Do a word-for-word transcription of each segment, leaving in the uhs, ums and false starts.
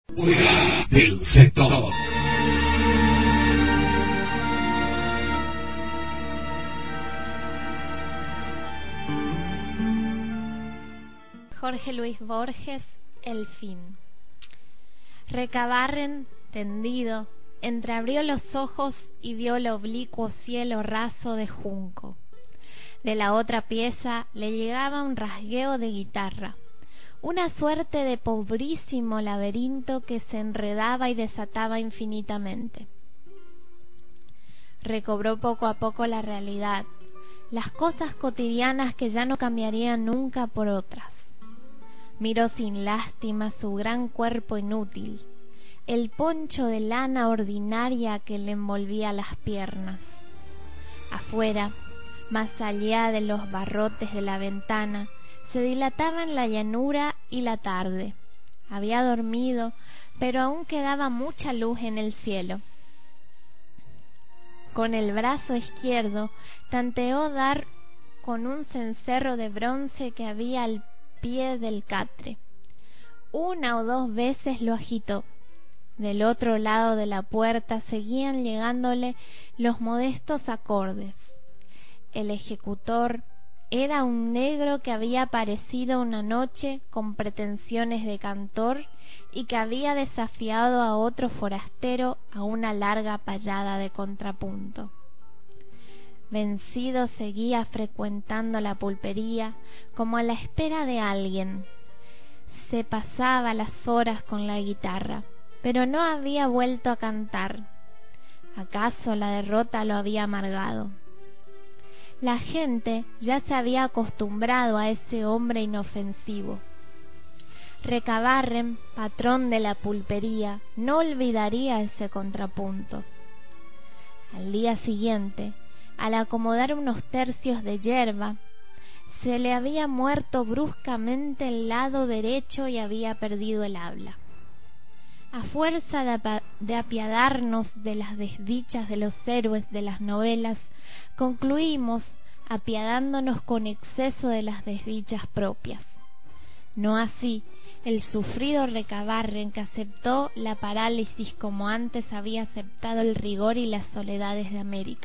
Fuera del sector. Jorge Luis Borges, El fin. Recabarren, tendido, entreabrió los ojos y vio el oblicuo cielo raso de junco. De la otra pieza le llegaba un rasgueo de guitarra, una suerte de pobrísimo laberinto que se enredaba y desataba infinitamente. Recobró poco a poco la realidad, las cosas cotidianas que ya no cambiarían nunca por otras. Miró sin lástima su gran cuerpo inútil, el poncho de lana ordinaria que le envolvía las piernas. Afuera, más allá de los barrotes de la ventana, se dilataban la llanura y la tarde. Había dormido, pero aún quedaba mucha luz en el cielo. Con el brazo izquierdo tanteó dar con un cencerro de bronce que había al pie del catre. Una o dos veces lo agitó. Del otro lado de la puerta seguían llegándole los modestos acordes. El ejecutor era un negro que había aparecido una noche con pretensiones de cantor y que había desafiado a otro forastero a una larga payada de contrapunto. Vencido seguía frecuentando la pulpería como a la espera de alguien. Se pasaba las horas con la guitarra, pero no había vuelto a cantar. ¿Acaso la derrota lo había amargado? La gente ya se había acostumbrado a ese hombre inofensivo. Recabarren, patrón de la pulpería, no olvidaría ese contrapunto. Al día siguiente, al acomodar unos tercios de yerba, se le había muerto bruscamente el lado derecho y había perdido el habla. A fuerza de, apa- de apiadarnos de las desdichas de los héroes de las novelas, concluimos apiadándonos con exceso de las desdichas propias. No así el sufrido Recabarren, que aceptó la parálisis como antes había aceptado el rigor y las soledades de América.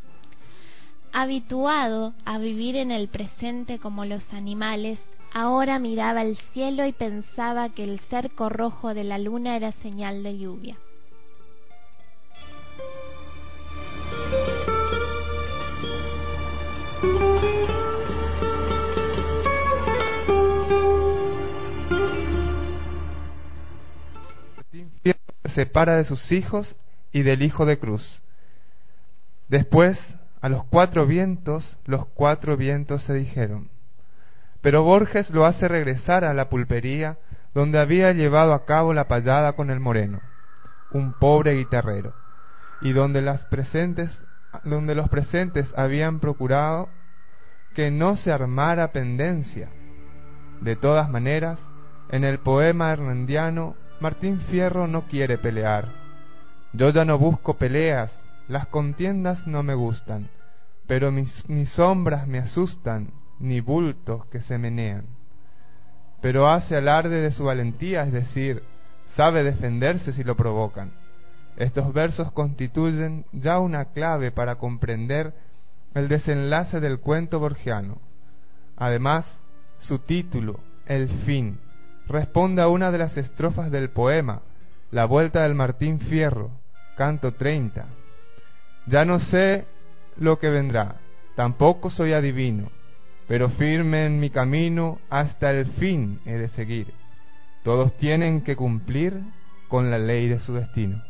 Habituado a vivir en el presente como los animales, ahora miraba el cielo y pensaba que el cerco rojo de la luna era señal de lluvia. Martín Fierro se separa de sus hijos y del hijo de Cruz. Después, a los cuatro vientos, los cuatro vientos se dijeron. Pero Borges lo hace regresar a la pulpería donde había llevado a cabo la payada con el moreno, un pobre guitarrero, y donde las presentes, donde los presentes habían procurado que no se armara pendencia. De todas maneras, en el poema hernandiano, Martín Fierro no quiere pelear. Yo ya no busco peleas, las contiendas no me gustan, pero mis, ni sombras me asustan, ni bultos que se menean. Pero hace alarde de su valentía, es decir, sabe defenderse si lo provocan. Estos versos constituyen ya una clave para comprender el desenlace del cuento borgiano. Además, su título, El fin, responde a una de las estrofas del poema, La vuelta del Martín Fierro, canto treinta. Ya no sé lo que vendrá, tampoco soy adivino, pero firme en mi camino hasta el fin he de seguir. Todos tienen que cumplir con la ley de su destino.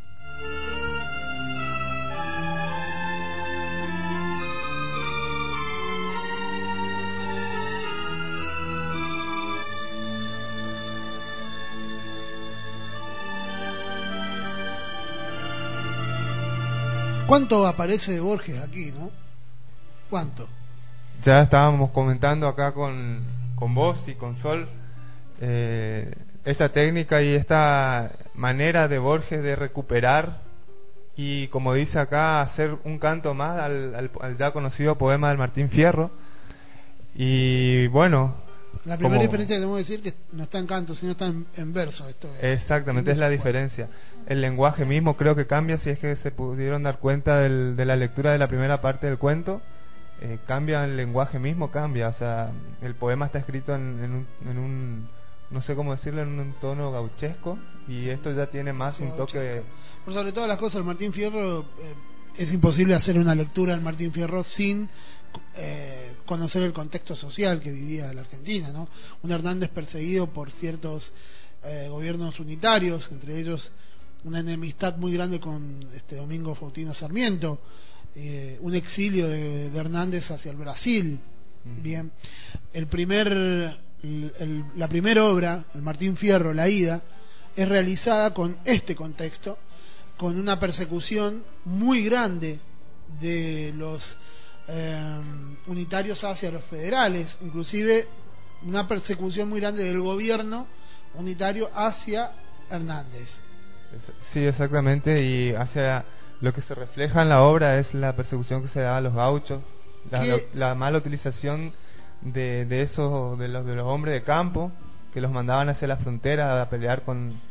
¿Cuánto aparece de Borges aquí, no? ¿Cuánto? Ya estábamos comentando acá con, con vos y con Sol eh, esta técnica y esta manera de Borges de recuperar y, como dice acá, hacer un canto más al, al, al ya conocido poema del Martín Fierro. Y bueno, La primera como- diferencia que tenemos que decir que no está en canto, sino está en, en verso. Esto es, Exactamente, es la diferencia. El lenguaje mismo creo que cambia, si es que se pudieron dar cuenta del- de la lectura de la primera parte del cuento. Eh, cambia el lenguaje mismo, cambia. O sea, el poema está escrito en, en un, en un, no sé cómo decirlo, en un tono gauchesco. Y esto ya tiene más Sí, un toque... Por sobre todas las cosas, el Martín Fierro, eh, es imposible hacer una lectura del Martín Fierro sin eh, conocer el contexto social que vivía la Argentina, ¿no? Un Hernández perseguido por ciertos eh, gobiernos unitarios, entre ellos una enemistad muy grande con este Domingo Faustino Sarmiento, eh, un exilio de, de Hernández hacia el Brasil. Uh-huh. Bien, el primer, el, el, la primera obra, el Martín Fierro, La Ida, es realizada con este contexto, con una persecución muy grande de los eh, unitarios hacia los federales, inclusive una persecución muy grande del gobierno unitario hacia Hernández. Sí, exactamente, y hacia lo que se refleja en la obra es la persecución que se da a los gauchos, la, la, la mala utilización de, de esos de los de los hombres de campo que los mandaban hacia la frontera a pelear con,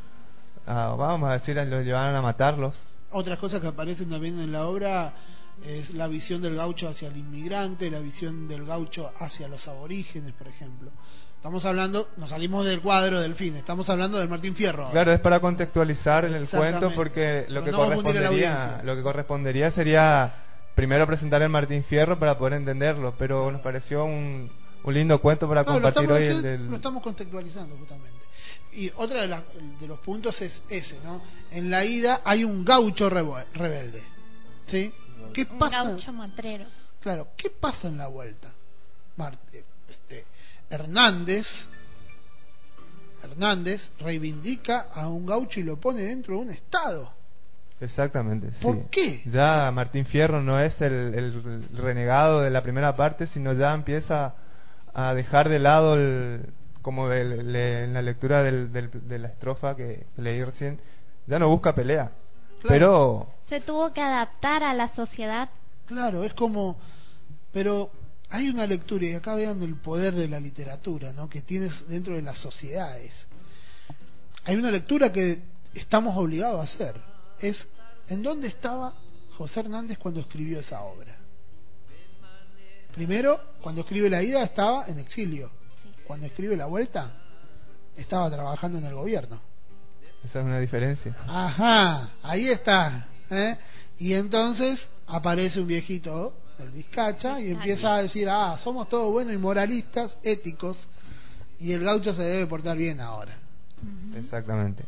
a, vamos a decir, los llevaban a matarlos. Otras cosas que aparecen también en la obra es la visión del gaucho hacia el inmigrante, la visión del gaucho hacia los aborígenes, por ejemplo. Estamos hablando, nos salimos del cuadro del fin, estamos hablando del Martín Fierro ahora. Claro, es para contextualizar en el cuento, porque lo que, no correspondería, lo que correspondería sería primero presentar el Martín Fierro para poder entenderlo, pero nos pareció un, un lindo cuento para no, compartir hoy. El del... Lo estamos contextualizando justamente. Y otro de, la, de los puntos es ese, ¿no? En La Ida hay un gaucho rebelde, ¿sí? ¿Qué pasa? Un gaucho matrero. Claro, ¿qué pasa en la vuelta? Marte, este... Hernández Hernández reivindica a un gaucho y lo pone dentro de un estado. Exactamente. ¿Por sí. qué? Ya Martín Fierro no es el, el renegado de la primera parte, sino ya empieza a dejar de lado el, como el, le, en la lectura del, del, de la estrofa que leí recién, ya no busca pelea. Claro. Pero se tuvo que adaptar a la sociedad. Claro, es como, pero hay una lectura, y acá vean el poder de la literatura, ¿no?, que tienes dentro de las sociedades. Hay una lectura que estamos obligados a hacer. Es, ¿en dónde estaba José Hernández cuando escribió esa obra? Primero, cuando escribe La Ida estaba en exilio. Cuando escribe La Vuelta, estaba trabajando en el gobierno. Esa es una diferencia. Ajá, ahí está, ¿eh? Y entonces aparece un viejito, el Vizcacha, y empieza a decir, ah, somos todos buenos y moralistas, éticos, y el gaucho se debe portar bien ahora. Exactamente.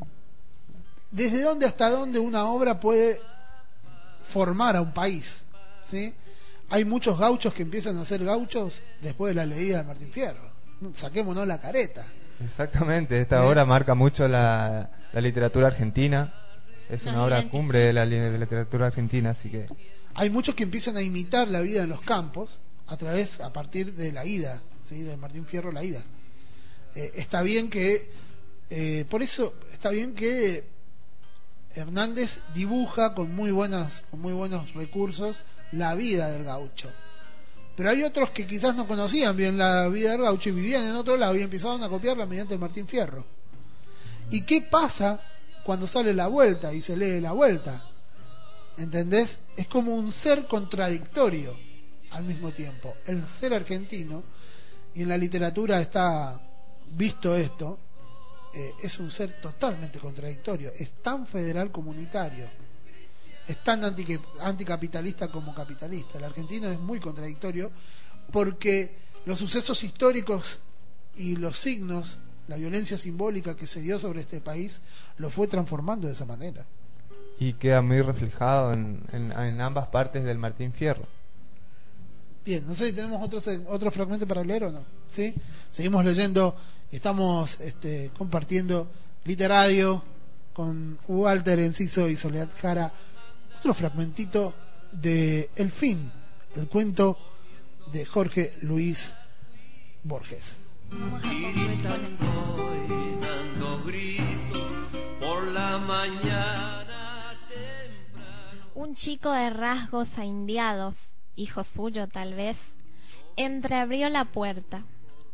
¿Desde dónde hasta dónde una obra puede formar a un país? ¿Sí? Hay muchos gauchos que empiezan a ser gauchos después de la leída de Martín Fierro. Saquémonos la careta. Exactamente, esta ¿Sí? obra marca mucho la, la literatura argentina. Es una Nos obra identifica. cumbre de la, de la literatura argentina, así que... Hay muchos que empiezan a imitar la vida en los campos a través, a partir de La Ida, ¿sí?, de Martín Fierro, La Ida. Eh, está bien que, eh, por eso está bien que Hernández dibuja con muy buenas, con muy buenos recursos la vida del gaucho. Pero hay otros que quizás no conocían bien la vida del gaucho y vivían en otro lado y empezaron a copiarla mediante el Martín Fierro. ¿Y qué pasa cuando sale La Vuelta y se lee La Vuelta? ¿Entendés? Es como un ser contradictorio al mismo tiempo. El ser argentino, y en la literatura está visto esto, eh, es un ser totalmente contradictorio. Es tan federal como unitario. Es tan anti, anticapitalista como capitalista. El argentino es muy contradictorio porque los sucesos históricos y los signos, la violencia simbólica que se dio sobre este país, lo fue transformando de esa manera. Y queda muy reflejado en, en, en ambas partes del Martín Fierro. Bien, no sé si tenemos otro, otro fragmento para leer o no. ¿Sí? Seguimos leyendo, estamos este, compartiendo Literadio con Walter Enciso y Soledad Jara. Otro fragmentito de El Fin, el cuento de Jorge Luis Borges. Vamos a concluir con estoy dando gritos por la mañana temprano. Un chico de rasgos aindiados, hijo suyo tal vez, entreabrió la puerta.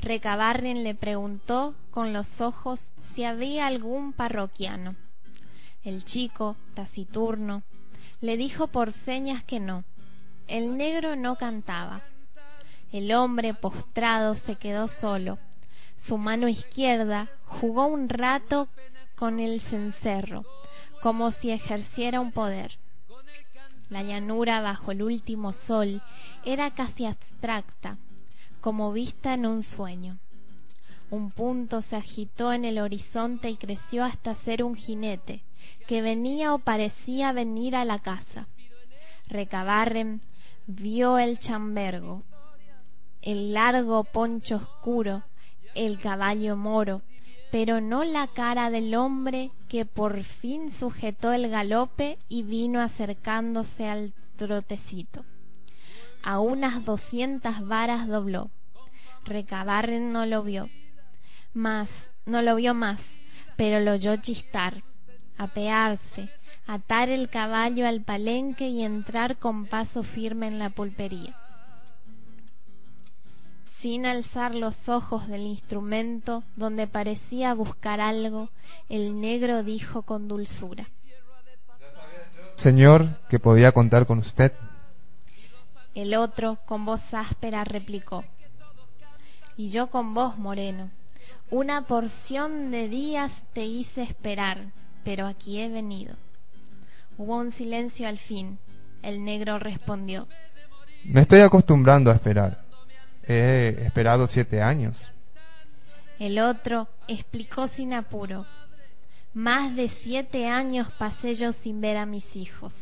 Recabarren le preguntó con los ojos si había algún parroquiano. El chico, taciturno, le dijo por señas que no. El negro no cantaba. El hombre postrado se quedó solo. Su mano izquierda jugó un rato con el cencerro, como si ejerciera un poder. La llanura bajo el último sol era casi abstracta, como vista en un sueño. Un punto se agitó en el horizonte y creció hasta ser un jinete, que venía o parecía venir a la casa. Recabarren vio el chambergo, el largo poncho oscuro, el caballo moro, pero no la cara del hombre que por fin sujetó el galope y vino acercándose al trotecito. A unas doscientas varas dobló. Recabarren no lo vio más, no lo vio más, pero lo oyó chistar, apearse, atar el caballo al palenque y entrar con paso firme en la pulpería. Sin alzar los ojos del instrumento donde parecía buscar algo, el negro dijo con dulzura: Señor, que podía contar con usted. El otro, con voz áspera, replicó: y yo con vos, moreno. Una porción de días te hice esperar, pero aquí he venido. Hubo un silencio al fin. El negro respondió: Me estoy acostumbrando a esperar. He esperado siete años. El otro explicó sin apuro: más de siete años pasé yo sin ver a mis hijos.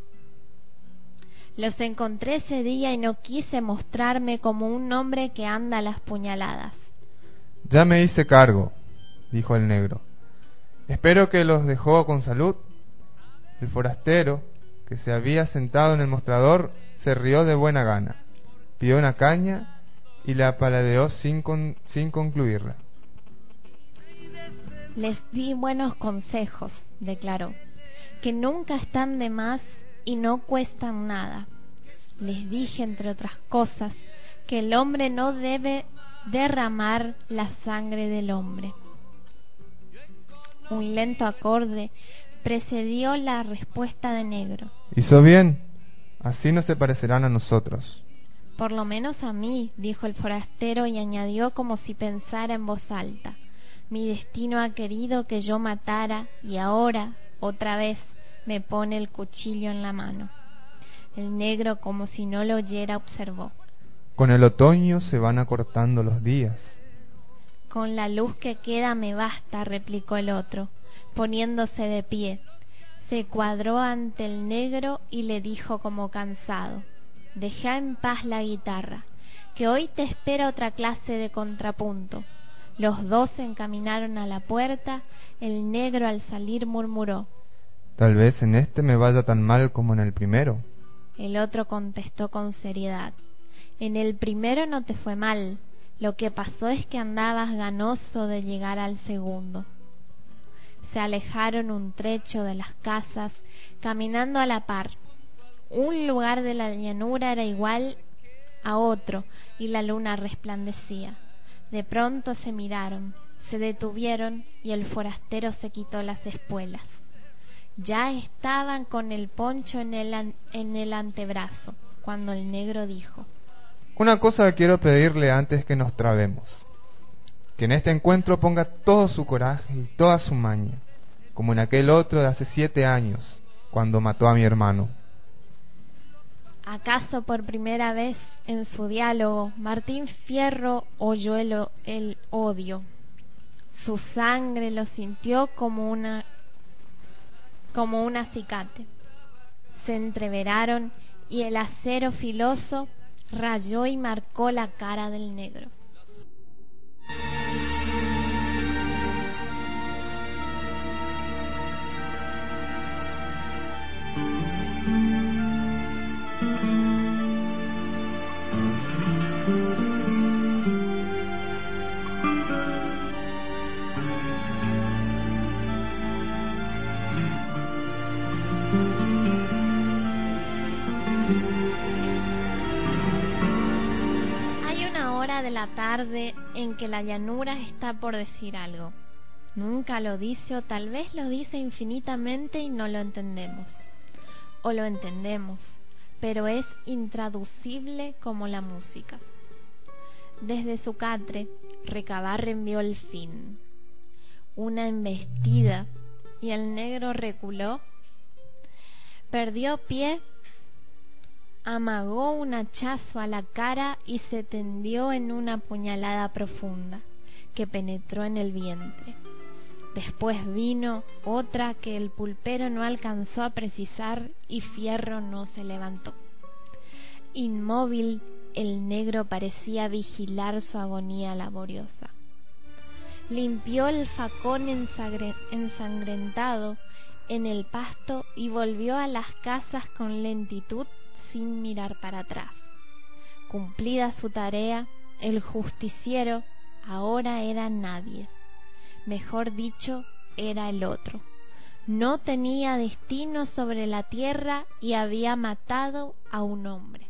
Los encontré ese día y no quise mostrarme como un hombre que anda a las puñaladas. Ya me hice cargo, dijo el negro. Espero que los dejó con salud. El forastero, que se había sentado en el mostrador, se rió de buena gana, pidió una caña y la paladeó sin, con, sin concluirla. Les di buenos consejos, declaró, que nunca están de más y no cuestan nada. Les dije, entre otras cosas, que el hombre no debe derramar la sangre del hombre. Un lento acorde precedió la respuesta de negro. Hizo bien, así no se parecerán a nosotros. Por lo menos a mí, dijo el forastero, y añadió como si pensara en voz alta: mi destino ha querido que yo matara y ahora, otra vez, me pone el cuchillo en la mano. El negro, como si no lo oyera, observó: con el otoño se van acortando los días. Con la luz que queda me basta, replicó el otro, poniéndose de pie. Se cuadró ante el negro y le dijo como cansado: deja en paz la guitarra, que hoy te espera otra clase de contrapunto. Los dos se encaminaron a la puerta. El negro, al salir, murmuró: tal vez en este me vaya tan mal como en el primero. El otro contestó con seriedad: en el primero no te fue mal, lo que pasó es que andabas ganoso de llegar al segundo. Se alejaron un trecho de las casas, caminando a la par. Un lugar de la llanura era igual a otro y la luna resplandecía. De pronto se miraron, se detuvieron y el forastero se quitó las espuelas. Ya estaban con el poncho en el, an- en el antebrazo, cuando el negro dijo: una cosa quiero pedirle antes que nos trabemos: que en este encuentro ponga todo su coraje y toda su maña, como en aquel otro de hace siete años, cuando mató a mi hermano. ¿Acaso por primera vez en su diálogo Martín Fierro oyó el, o- el odio? Su sangre lo sintió como una como un acicate. Se entreveraron y el acero filoso rayó y marcó la cara del negro. tarde en que la llanura está por decir algo. Nunca lo dice, o tal vez lo dice infinitamente y no lo entendemos. O lo entendemos, pero es intraducible como la música. Desde su catre, Recabarren vio el fin. Una embestida, y el negro reculó, perdió pie, amagó un hachazo a la cara y se tendió en una puñalada profunda que penetró en el vientre. Después vino otra que el pulpero no alcanzó a precisar y Fierro no se levantó. Inmóvil, el negro parecía vigilar su agonía laboriosa. Limpió el facón ensangre- ensangrentado en el pasto y volvió a las casas con lentitud sin mirar para atrás. Cumplida su tarea, el justiciero ahora era nadie. Mejor dicho, era el otro. No tenía destino sobre la tierra y había matado a un hombre.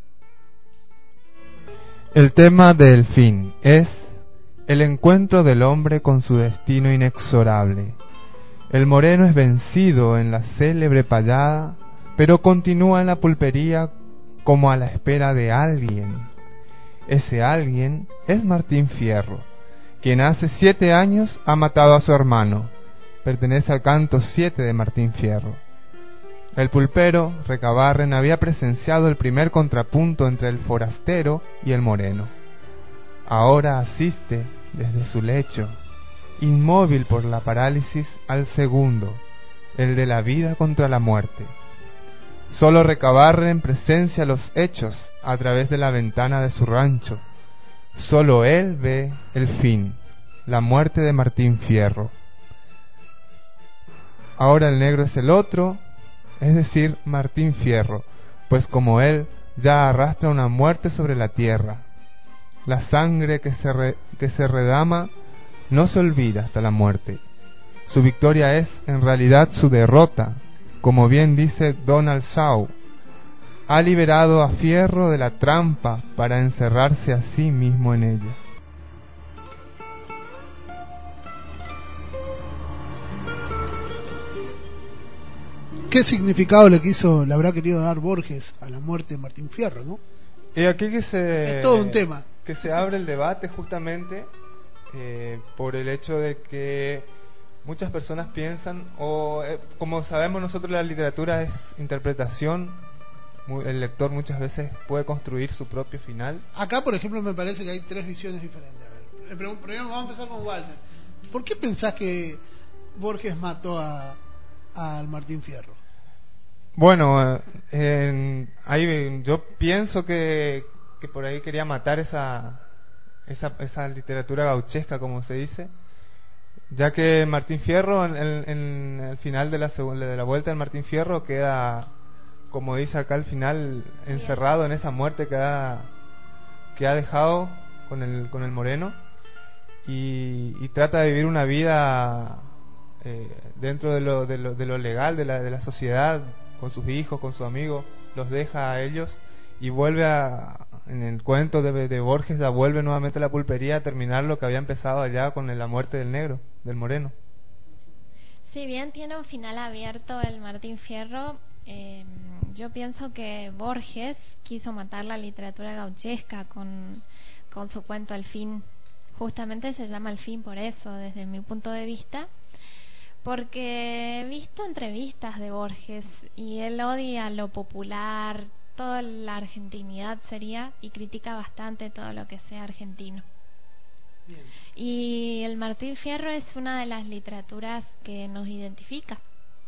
El tema del fin es el encuentro del hombre con su destino inexorable. El moreno es vencido en la célebre payada, pero continúa en la pulpería como a la espera de alguien. Ese alguien es Martín Fierro, quien hace siete años ha matado a su hermano. Pertenece al canto siete de Martín Fierro. El pulpero, Recabarren, había presenciado el primer contrapunto entre el forastero y el moreno. Ahora asiste, desde su lecho, inmóvil por la parálisis, al segundo, el de la vida contra la muerte. Solo Recabarren presencia los hechos a través de la ventana de su rancho. Solo él ve el fin, la muerte de Martín Fierro. Ahora el negro es el otro, es decir, Martín Fierro, pues como él ya arrastra una muerte sobre la tierra. La sangre que se, re, que se redama no se olvida hasta la muerte. Su victoria es en realidad su derrota, como bien dice Donald Shaw. Ha liberado a Fierro de la trampa para encerrarse a sí mismo en ella. ¿Qué significado le quiso, le habrá querido dar Borges a la muerte de Martín Fierro, no? Y aquí que se... Es todo un tema. Que se abre el debate justamente eh, por el hecho de que muchas personas piensan, o eh, como sabemos nosotros, la literatura es interpretación. El lector muchas veces puede construir su propio final. Acá, por ejemplo, me parece que hay tres visiones diferentes. A ver, primero vamos a empezar con Walter. ¿Por qué pensás que Borges mató a, a Martín Fierro? Bueno, eh, ahí yo pienso que, que por ahí quería matar esa, esa esa literatura gauchesca, como se dice, ya que Martín Fierro en, en, en el final de la segunda, de la vuelta del Martín Fierro, queda, como dice acá al final, encerrado en esa muerte que ha, que ha dejado con el con el moreno, y, y trata de vivir una vida eh, dentro de lo, de lo de lo legal de la de la sociedad, con sus hijos, con sus amigos, los deja a ellos y vuelve a, en el cuento de, de Borges, ya vuelve nuevamente a la pulpería a terminar lo que había empezado allá con la muerte del negro, del moreno. Si bien tiene un final abierto el Martín Fierro, eh, yo pienso que Borges quiso matar la literatura gauchesca con, con su cuento El fin. Justamente se llama El fin por eso, desde mi punto de vista, porque he visto entrevistas de Borges y él odia lo popular, toda la argentinidad sería, y critica bastante todo lo que sea argentino. Bien. Y el Martín Fierro es una de las literaturas que nos identifica,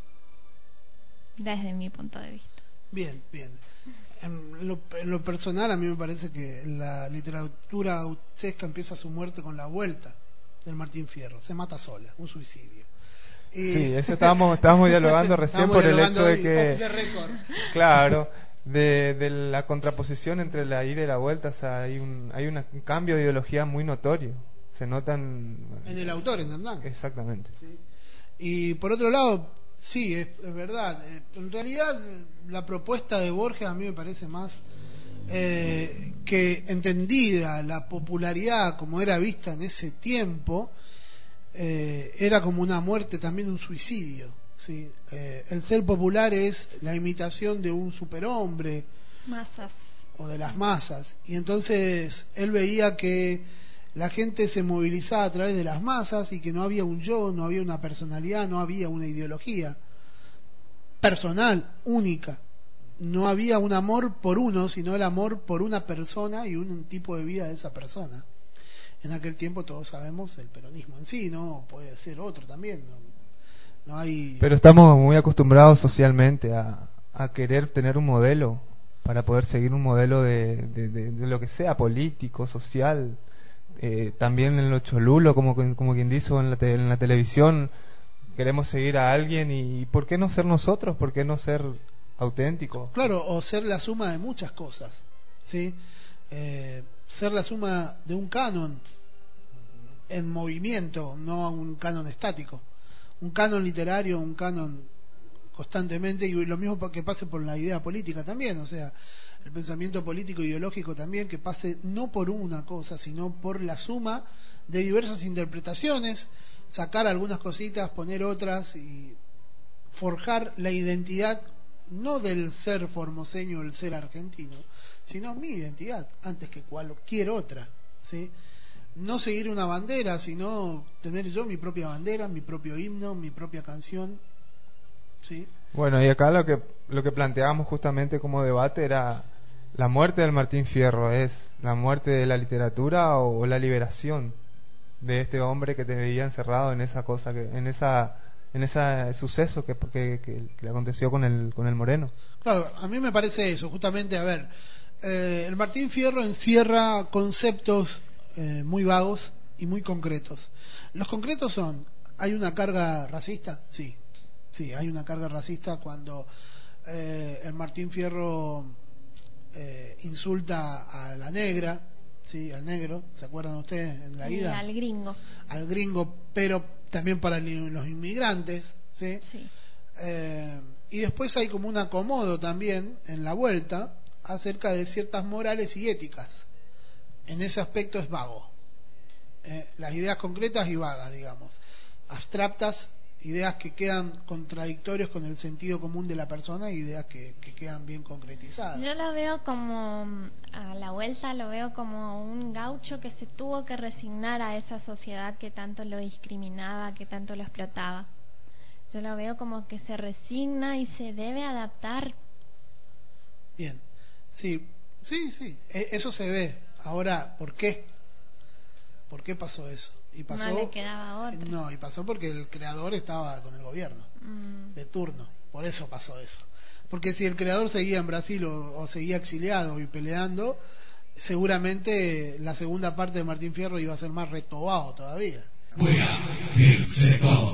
desde mi punto de vista. Bien, bien. En lo, en lo personal, a mí me parece que la literatura gauchesca empieza su muerte con la vuelta del Martín Fierro. Se mata sola, un suicidio. Y sí, eso estábamos, estábamos dialogando recién Estamos por el dialogando hecho de que... off the record. Claro, de, de la contraposición entre la ida y la vuelta, o sea, hay un, hay una, un cambio de ideología muy notorio. Se notan... En el autor, en Hernán. Exactamente. Sí. Y por otro lado, sí, es, es verdad. En realidad, la propuesta de Borges a mí me parece más eh, que entendida la popularidad como era vista en ese tiempo, eh, era como una muerte, también un suicidio, ¿sí? Eh, el ser popular es la imitación de un superhombre, Masas. o de las masas, y entonces él veía que la gente se movilizaba a través de las masas y que no había un yo, no había una personalidad, no había una ideología personal, única. No había un amor por uno, sino el amor por una persona y un tipo de vida de esa persona. En aquel tiempo todos sabemos el peronismo en sí, ¿no? Puede ser otro también, ¿no? No hay... Pero estamos muy acostumbrados socialmente a, a querer tener un modelo para poder seguir un modelo de, de, de, de lo que sea, político, social, eh, también en lo cholulo, como, como quien dice en la, te, en la televisión, queremos seguir a alguien y ¿por qué no ser nosotros? ¿Por qué no ser auténticos? Claro, o ser la suma de muchas cosas, ¿sí? Eh, ser la suma de un canon en movimiento, no un canon estático. Un canon literario, un canon constantemente, y lo mismo que pase por la idea política también, o sea, el pensamiento político ideológico también, que pase no por una cosa, sino por la suma de diversas interpretaciones, sacar algunas cositas, poner otras y forjar la identidad, no del ser formoseño, el ser argentino, sino mi identidad, antes que cualquier otra, ¿sí? No seguir una bandera, sino tener yo mi propia bandera, mi propio himno, mi propia canción, ¿sí? Bueno, y acá lo que lo que planteábamos justamente como debate era la muerte del Martín Fierro, ¿es la muerte de la literatura o la liberación de este hombre que te veía encerrado en esa cosa, que en esa en ese suceso que, que, que, que le aconteció con el con el Moreno? Claro, a mí me parece eso, justamente, a ver, eh, el Martín Fierro encierra conceptos eh, muy vagos y muy concretos. Los concretos son, ¿hay una carga racista? Sí. Sí, hay una carga racista cuando eh, el Martín Fierro eh, insulta a la negra, sí, al negro, ¿se acuerdan ustedes en la Y ida? al gringo. Al gringo, pero también para los inmigrantes, ¿sí? Sí. Eh, y después hay como un acomodo también en la vuelta acerca de ciertas morales y éticas. En ese aspecto es vago. Eh, las ideas concretas y vagas, digamos, abstractas, ideas que quedan contradictorios con el sentido común de la persona y ideas que, que quedan bien concretizadas. Yo lo veo como, a la vuelta lo veo como un gaucho que se tuvo que resignar a esa sociedad que tanto lo discriminaba, que tanto lo explotaba. Yo lo veo como que se resigna y se debe adaptar. Bien, sí, sí, sí, e- eso se ve. Ahora, ¿por qué? ¿Por qué pasó eso? Y pasó, No le quedaba otra. No, y pasó porque el creador estaba con el gobierno Mm. de turno. Por eso pasó eso. Porque si el creador seguía en Brasil o, o seguía exiliado y peleando, seguramente la segunda parte de Martín Fierro iba a ser más retobado todavía. Fuera del sector.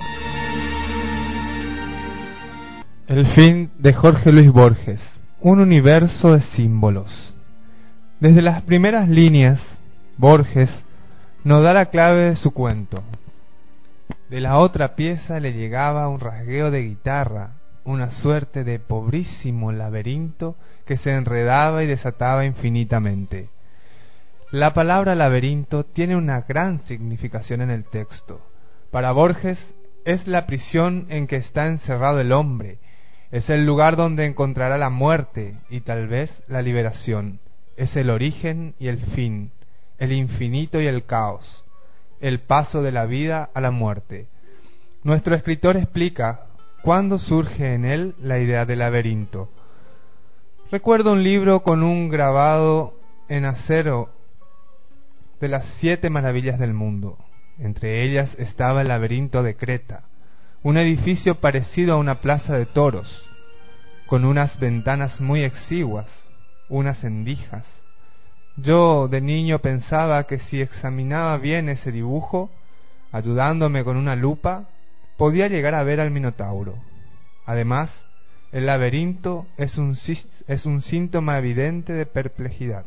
El fin de Jorge Luis Borges, un universo de símbolos. Desde las primeras líneas, Borges nos da la clave de su cuento. De la otra pieza le llegaba un rasgueo de guitarra, una suerte de pobrísimo laberinto que se enredaba y desataba infinitamente. La palabra laberinto tiene una gran significación en el texto. Para Borges es la prisión en que está encerrado el hombre, es el lugar donde encontrará la muerte y tal vez la liberación, es el origen y el fin, el infinito y el caos, el paso de la vida a la muerte. Nuestro escritor explica cuándo surge en él la idea del laberinto. Recuerdo un libro con un grabado en acero de las siete maravillas del mundo. Entre ellas estaba el laberinto de Creta, un edificio parecido a una plaza de toros, con unas ventanas muy exiguas, unas endijas. Yo de niño pensaba que si examinaba bien ese dibujo, ayudándome con una lupa, podía llegar a ver al Minotauro. Además, el laberinto es un, es un síntoma evidente de perplejidad.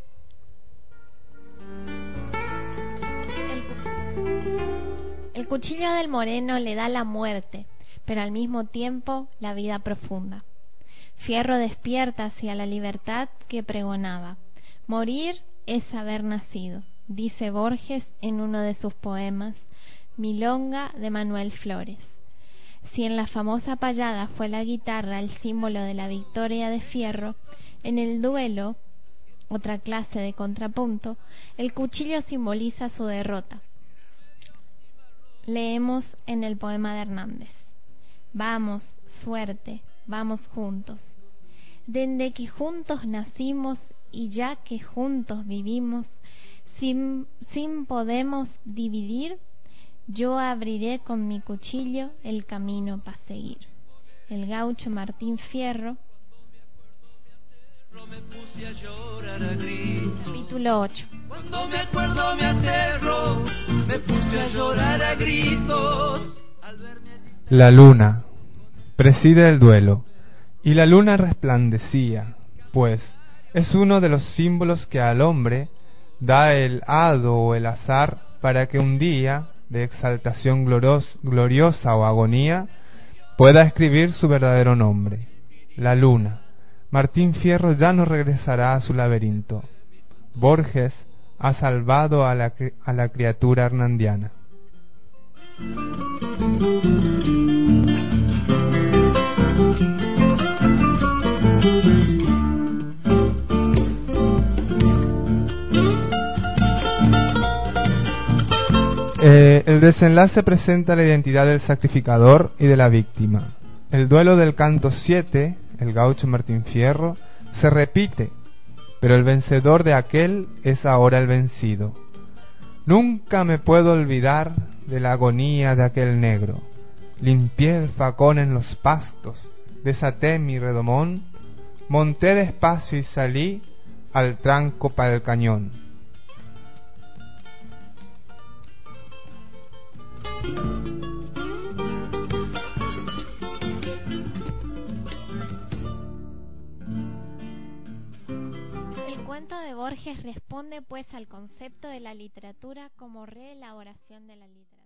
El cuchillo del Moreno le da la muerte, pero al mismo tiempo la vida profunda. Fierro despierta hacia la libertad que pregonaba. Morir es haber nacido, dice Borges en uno de sus poemas, Milonga de Manuel Flores. Si en la famosa payada fue la guitarra el símbolo de la victoria de Fierro, en el duelo, otra clase de contrapunto, el cuchillo simboliza su derrota. Leemos en el poema de Hernández: vamos, suerte, vamos juntos. Dende que juntos nacimos y ya que juntos vivimos, sin, sin podemos dividir, yo abriré con mi cuchillo el camino para seguir. El gaucho Martín Fierro. Me puse a llorar a gritos. Capítulo ocho. Cuando me acuerdo me aterro, me puse a llorar a gritos. Al verme allí... La luna preside el duelo, y la luna resplandecía, pues es uno de los símbolos que al hombre da el hado o el azar para que un día de exaltación gloros, gloriosa o agonía pueda escribir su verdadero nombre, la luna. Martín Fierro ya no regresará a su laberinto. Borges ha salvado a la, a la criatura hernandiana. Eh, el desenlace presenta la identidad del sacrificador y de la víctima. El duelo del canto siete, el gaucho Martín Fierro, se repite, pero el vencedor de aquel es ahora el vencido. Nunca me puedo olvidar de la agonía de aquel negro. Limpié el facón en los pastos, desaté mi redomón, monté despacio y salí al tranco para el cañón. El cuento de Borges responde pues al concepto de la literatura como reelaboración de la literatura.